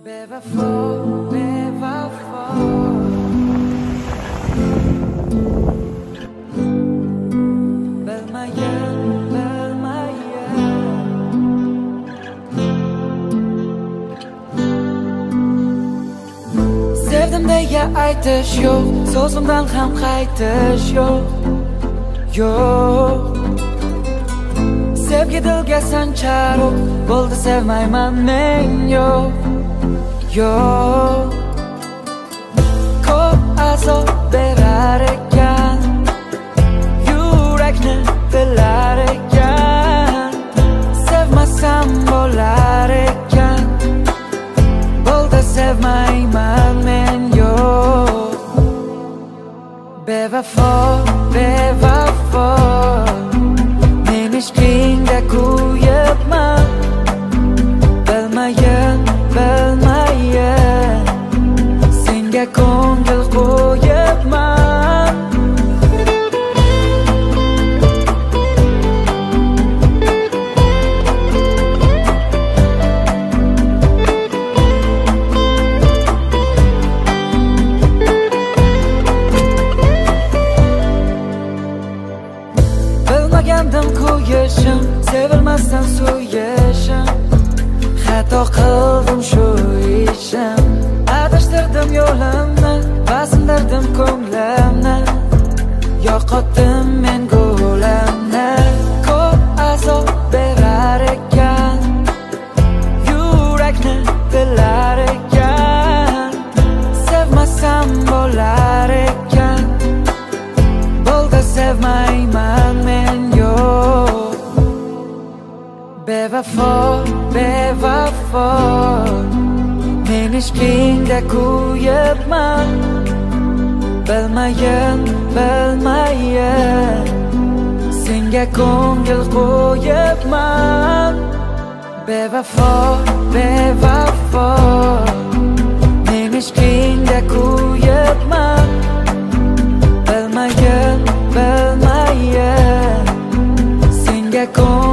Bevafo, bevafo. Bilmagan, sevdim deya aytish yo'q, so'zimdan ham qaytish yo'q. Sevgi dilga sanchar o'q, bo'ldi sevmayman men yo'q. Ko'p azob berar ekan, yurakni tilar ekan. Sevmasam bo'lar ekan, bo'ldi sevmayman men yo'q. Bevafo, bevafo, men ishqingda kuyibman. Bilmayin, bilmayin, senga ko'ngil qo'yibman. Bilmagandim kuyishim, sevilmasdan suyishim. Xato qildim shu ishim, adashtirdim yo'limni, basindirdim ko'nglimni, yo'qotdim men go'limni. Ko'p azob berar ekan, yurakni tilar ekan. Sevmasam bo'lar ekan, bo'ldi sevmayman men yo'q. Bevafo, bevafo, men ishqingda kuyibman. Bilmayin, bilmayin, senga ko'ngil qo'yibman. Bevafo, bevafo, men ishqingda kuyibman. Bilmayin, bilmayin, senga ko'ngil